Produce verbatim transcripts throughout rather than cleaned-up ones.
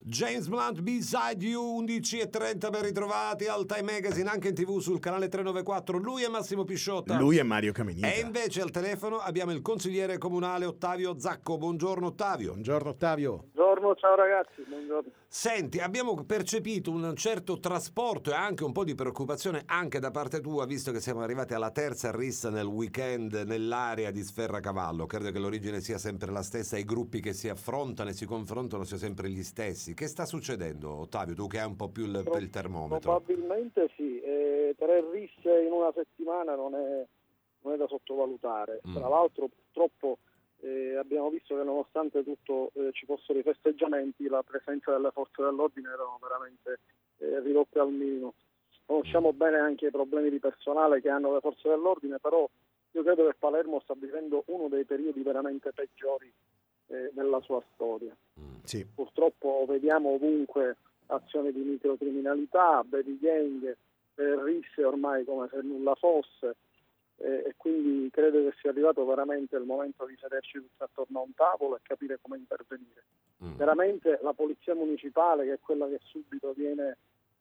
James Blunt, Beside You, undici e trenta, ben ritrovati al Time Magazine, anche in tv sul canale trecentonovantaquattro. Lui è Massimo Pisciotta. Lui è Mario Caminita. E invece al telefono abbiamo il consigliere comunale Ottavio Zacco. Buongiorno Ottavio. Buongiorno Ottavio. Buongiorno, ciao ragazzi, buongiorno. Senti, abbiamo percepito un certo trasporto e anche un po' di preoccupazione anche da parte tua, visto che siamo arrivati alla terza rissa nel weekend nell'area di Sferracavallo. Credo che l'origine sia sempre la stessa, i gruppi che si affrontano e si confrontano siano sempre gli stessi. Che sta succedendo, Ottavio, tu che hai un po' più il, il termometro? Probabilmente sì, eh, tre risse in una settimana non è, non è da sottovalutare. Mm. Tra l'altro purtroppo eh, abbiamo visto che nonostante tutto eh, ci fossero i festeggiamenti, la presenza delle forze dell'ordine erano veramente eh, ridotte al minimo. Conosciamo bene anche i problemi di personale che hanno le forze dell'ordine, però io credo che Palermo sta vivendo uno dei periodi veramente peggiori eh, della sua storia. Mm. Sì. Purtroppo vediamo ovunque azioni di microcriminalità, baby gang, eh, risse ormai come se nulla fosse, eh, e quindi credo che sia arrivato veramente il momento di sederci tutti attorno a un tavolo e capire come intervenire. Mm. Veramente la polizia municipale, che è quella che subito viene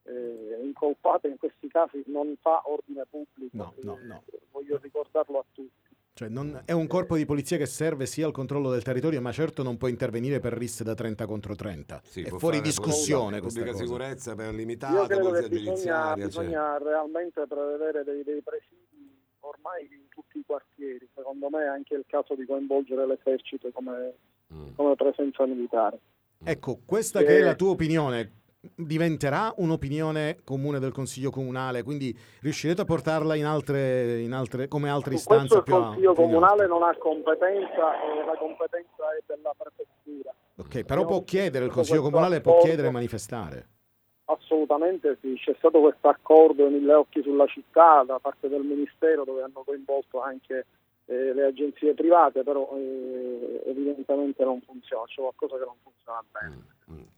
eh, incolpata in questi casi, non fa ordine pubblico. No, no, eh, no. Voglio ricordarlo a tutti. Cioè non è un corpo di polizia che serve sia al controllo del territorio, ma certo non può intervenire per risse da trenta contro trenta. Sì, è può fuori fare discussione pubblica, questa pubblica cosa. sicurezza per Io limitata, credo polizia che bisogna, giudiziaria. bisogna cioè. realmente prevedere dei, dei presidi ormai in tutti i quartieri. Secondo me è anche il caso di coinvolgere l'esercito come, Mm. come presenza militare. Ecco, questa Eh, che è la tua opinione diventerà un'opinione comune del Consiglio Comunale, quindi riuscirete a portarla in altre, in altre come altre Su istanze questo il più a- Consiglio più in Comunale alto? non ha competenza, e la competenza è della prefettura. Ok, però può Abbiamo chiedere, il visto Consiglio questo Comunale può accordo. chiedere e manifestare. Assolutamente sì, c'è stato questo accordo mille occhi sulla città da parte del Ministero, dove hanno coinvolto anche eh, le agenzie private, però eh, evidentemente non funziona, c'è qualcosa che non funziona bene. Mm. Mm.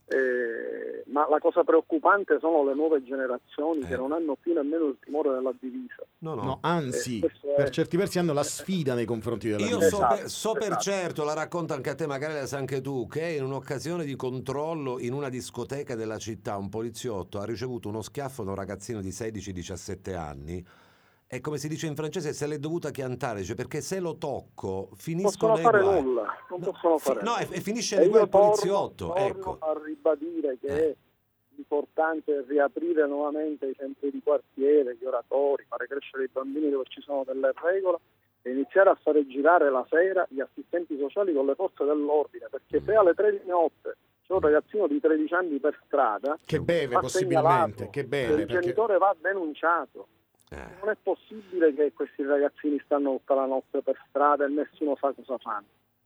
Eh, ma la cosa preoccupante sono le nuove generazioni Eh. che non hanno più nemmeno il timore della divisa. No, no. No, anzi, Eh, questo è- per certi versi hanno la sfida nei confronti della Io divisa. so, Esatto, per, so per esatto. certo, la racconto anche a te, magari la sai anche tu, che in un'occasione di controllo in una discoteca della città un poliziotto ha ricevuto uno schiaffo da un ragazzino di sedici diciassette anni e, come si dice in francese, se l'è dovuta chiantare, dice, perché se lo tocco Non finiscono possono nei fare guai. nulla, non No, possono fi- fare no, nulla. e, e finisce E nei guai io il torno, poliziotto, torno ecco. a ribadire che Eh. è importante riaprire nuovamente i centri di quartiere, gli oratori, fare crescere i bambini dove ci sono delle regole e iniziare a fare girare la sera gli assistenti sociali con le forze dell'ordine, perché se alle tre di notte c'è un ragazzino di tredici anni per strada, Che beve va possibilmente, segnalato, che e beve, il perché genitore va denunciato. Eh. Non è possibile che questi ragazzini stanno tutta la notte per strada e nessuno sa cosa fanno.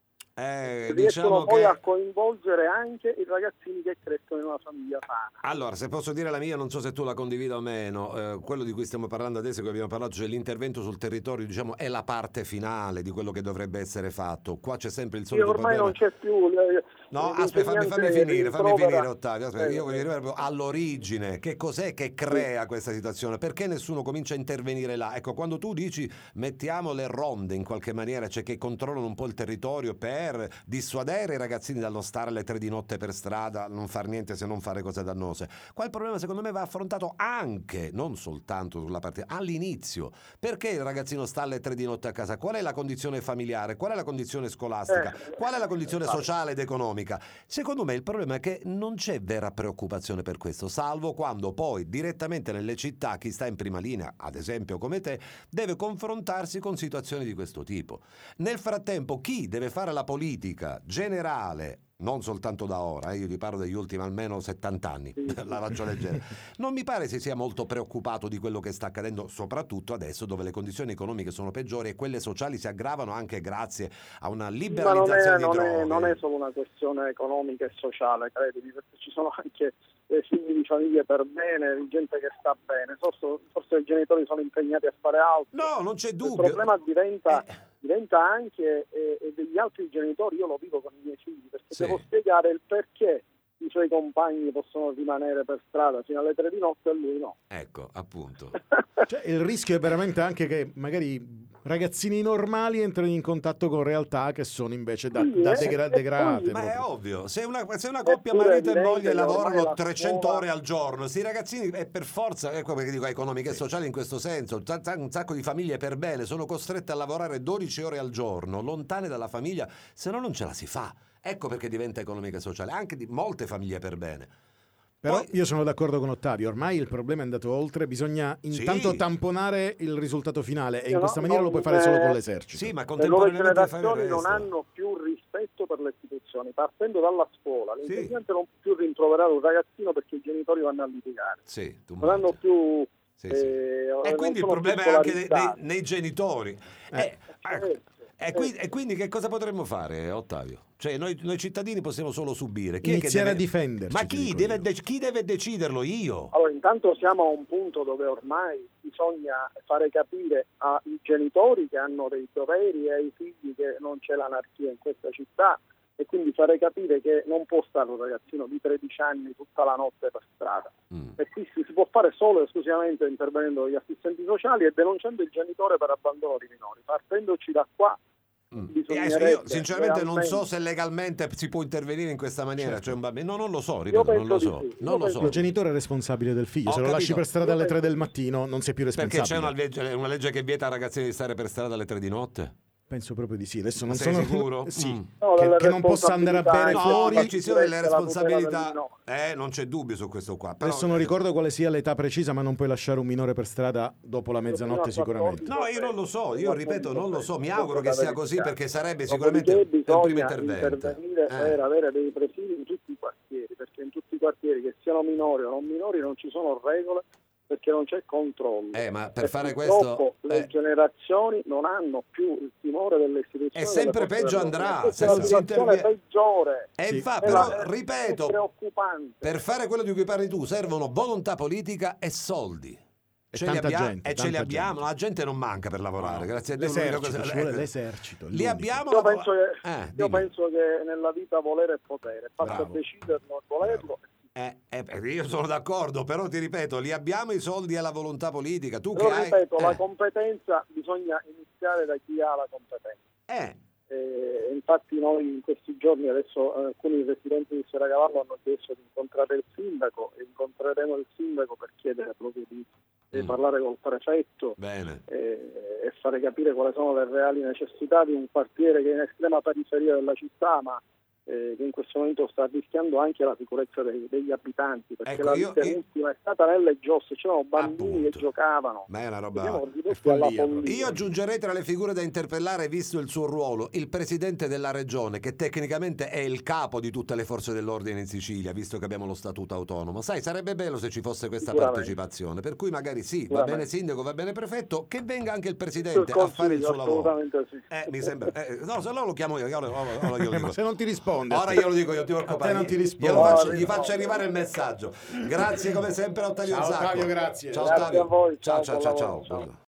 Eh, Riescono diciamo poi che... a coinvolgere anche i ragazzini che crescono in una famiglia sana. Allora, se posso dire la mia, non so se tu la condivida o meno, eh, quello di cui stiamo parlando adesso, che abbiamo parlato, cioè l'intervento sul territorio, diciamo, è la parte finale di quello che dovrebbe essere fatto. Qua c'è sempre il Sì, solito ormai problema. non c'è più. le- No, l'insegnante aspetta, fammi, fammi finire, fammi rimprovera- finire, Ottavio. Aspetta, Eh, io voglio eh. arrivare proprio all'origine. Che cos'è che crea questa situazione? Perché nessuno comincia a intervenire là? Ecco, quando tu dici mettiamo le ronde in qualche maniera, cioè che controllano un po' il territorio per dissuadere i ragazzini dallo stare alle tre di notte per strada, non far niente se non fare cose dannose. Qua il problema secondo me va affrontato anche, non soltanto sulla parte, all'inizio. Perché il ragazzino sta alle tre di notte a casa? Qual è la condizione familiare? Qual è la condizione scolastica? Eh, Qual è la condizione infatti. sociale ed economica? Secondo me il problema è che non c'è vera preoccupazione per questo, salvo quando poi direttamente nelle città chi sta in prima linea, ad esempio come te, deve confrontarsi con situazioni di questo tipo. Nel frattempo chi deve fare la politica generale, non soltanto da ora, eh, io ti parlo degli ultimi almeno settanta anni, la ragione genere, non mi pare si sia molto preoccupato di quello che sta accadendo, soprattutto adesso dove le condizioni economiche sono peggiori e quelle sociali si aggravano anche grazie a una Ma non è, liberalizzazione di non, droghe. è, non è solo una questione economica e sociale, credimi, perché ci sono anche eh, figli di famiglie per bene, di gente che sta bene. Forse, forse i genitori sono impegnati a fare altro. No, non c'è Il dubbio. problema diventa, Eh. diventa anche eh, eh, degli altri genitori. Io lo vivo con i miei figli, perché Sì. devo spiegare il perché i suoi compagni possono rimanere per strada fino alle tre di notte e lui no. Ecco, appunto. cioè, il rischio è veramente anche che magari ragazzini normali entrano in contatto con realtà che sono invece da, Sì, da eh, degra- e degrate. poi- Ma è proprio. ovvio, se una, se una coppia Eppure marito e evidente moglie che ormai lavorano la trecento scuola- ore al giorno, sti ragazzini è per forza, ecco perché dico economiche e sociali in questo senso, un sa- un sacco di famiglie per bene sono costrette a lavorare dodici ore al giorno, lontane dalla famiglia, se no non ce la si fa. Ecco perché diventa economica e sociale, anche di molte famiglie per bene. Però Poi- io sono d'accordo con Ottavio, ormai il problema è andato oltre, bisogna intanto Sì. tamponare il risultato finale e in No, questa maniera lo non- puoi fare solo con eh, l'esercito. Sì, ma Le nuove contemporaneamente fare il generazioni non resto. hanno più rispetto per le istituzioni, partendo dalla scuola. Sì. L'insegnante non può più rimproverare un ragazzino perché i genitori vanno a litigare. Sì, tu Non hanno monti. più... Sì, sì. eh, E non quindi il sono problema più è anche nei, nei- polarizzati. nei genitori. Eh. Eh, Certo, ecco. E quindi, certo. e quindi che cosa potremmo fare, Ottavio? Cioè noi, noi cittadini possiamo solo subire. Chi è che Iniziare deve- a difenderci, Ma ti chi dico deve, io. dec- chi deve deciderlo? Io? Allora, intanto siamo a un punto dove ormai bisogna fare capire ai genitori che hanno dei doveri e ai figli che non c'è l'anarchia in questa città, e quindi fare capire che non può stare un ragazzino di tredici anni tutta la notte per strada. Mm. E qui si si può fare solo e esclusivamente intervenendo gli assistenti sociali e denunciando il genitore per abbandono di minori. Partendoci da qua, Mm. bisognerebbe Eh, io sinceramente non realmente- so se legalmente si può intervenire in questa maniera. Certo. Cioè, un bambino- no, non lo so, ripeto, penso non lo di so. sì. Io Non lo penso so. Il genitore è responsabile del figlio, Ho se lo lasci capito. per strada alle Io tre del penso- mattino non sei più Perché responsabile. c'è una legge, una legge che vieta ai ragazzini di stare per strada alle tre di notte? Penso proprio di sì. Adesso non Sei sono sicuro? Sì. Mm. No, Che, delle che non possa andare a bere responsabilità, No, fuori. che ci siano delle la tutela del responsabilità, minore. eh, non c'è dubbio su questo qua. Però, Adesso non ricordo quale sia l'età precisa, ma non puoi lasciare un minore per strada dopo la mezzanotte Fino a sicuramente. No, io non lo so, io ripeto, non lo so, mi auguro che sia così perché sarebbe Dopodiché sicuramente il primo bisogna intervento. intervenire Eh. per avere dei presidi in tutti i quartieri, perché in tutti i quartieri, che siano minori o non minori, non ci sono regole, perché non c'è controllo. Eh, ma per E fare purtroppo questo le eh, generazioni non hanno più il timore delle istituzioni. E sempre delle forze peggio dell'ordine. andrà, Questa se è la si situazione interviene- peggiore. e Sì. infa- È però la- è ripeto, preoccupante. per fare quello di cui parli tu servono volontà politica e soldi. E Ce li tanta abbiamo, gente, e ce li tanta abbiamo, gente. la gente non manca per lavorare, No, grazie a Dio. l'unica l'esercito, cosa- ci vuole eh, l'esercito, è Li l'unico. abbiamo Io la- penso, che, eh, io dimmi. penso che nella vita volere è potere, basta Bravo. deciderlo e volerlo. Eh, eh, eh, io sono d'accordo, però ti ripeto, li abbiamo i soldi e la volontà politica. Tu Però che hai ripeto, la eh, competenza bisogna iniziare da chi ha la competenza. eh, Eh, infatti noi in questi giorni adesso eh, alcuni residenti di Serracavallo hanno chiesto di incontrare il sindaco e incontreremo il sindaco per chiedere proprio di, di Mm. parlare col prefetto bene. eh, e fare capire quali sono le reali necessità di un quartiere che è in estrema periferia della città, ma eh, che in questo momento sta rischiando anche la sicurezza dei- degli abitanti, perché Ecco, la io- vita io- ultima è stata nelle giostre, c'erano bambini Appunto. che giocavano. Ma è una roba. Siamo ridotti follia alla proprio. follia. Io aggiungerei tra le figure da interpellare, visto il suo ruolo, il presidente della regione, che tecnicamente è il capo di tutte le forze dell'ordine in Sicilia, visto che abbiamo lo statuto autonomo. Sai, sarebbe bello se ci fosse questa Sicuramente. partecipazione. Per cui magari sì, va Sicuramente. bene sindaco, va bene prefetto, che venga anche il Sul presidente a fare il Consiglio, suo lavoro. assolutamente sì. Eh, mi sembra. eh, no, se no lo chiamo io. Ora, ora- ora glielo Ma dico. se non ti risponde, Ora glielo dico io, ti preoccupare. non ti risponde. Glielo faccio- No, gli faccio arrivare il messaggio. Grazie come sempre a Ottavio Ciao, Zacco. Ottavio, grazie. Ciao Grazie Ottavio. a voi, Ciao ciao, ciao ciao buon lavoro, ciao. ciao.